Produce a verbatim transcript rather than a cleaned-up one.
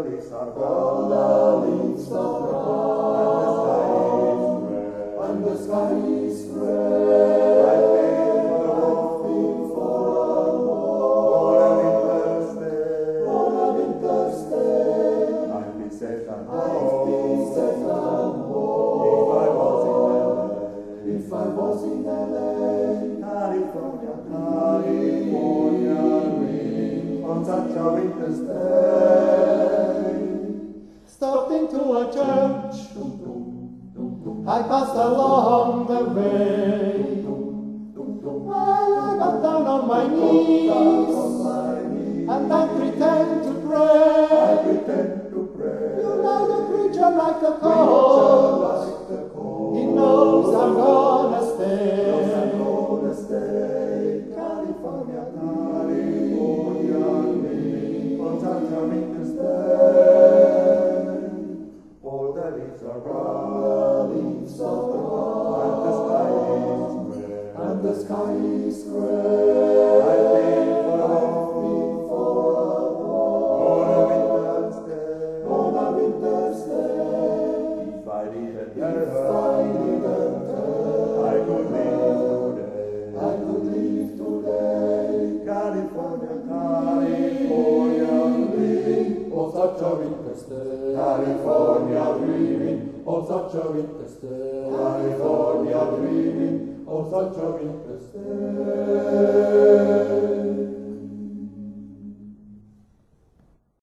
leaves are all brown, the leaves are brown, and the sky is and the sky is gray. gray. I feel for a For a winter's day, on a winter's day, I'd be safe and I'd be safe and if I was in warm. L A. If I was in L A, California, California, rain on such a winter's day. stopped into a church, I passed along the way. Well, I got down on my knees, and I pretend to I pray. pretend to pray. You know the preacher like the Preacher cold, like the cold. he knows I'm gonna Knows I'm stay. gonna stay. California, California, rain on such a winter's day. All the leaves are brown, The leaves are and the sky brown, is gray. and the sky is I gray. feel for a For on a winter's day. on a winter's day, If I didn't if I hear, didn't I could live today. I could leave today. California, California, Dreaming of such a winter's day. California, dreaming of such a winter's day. California, dreaming of such a winter's day.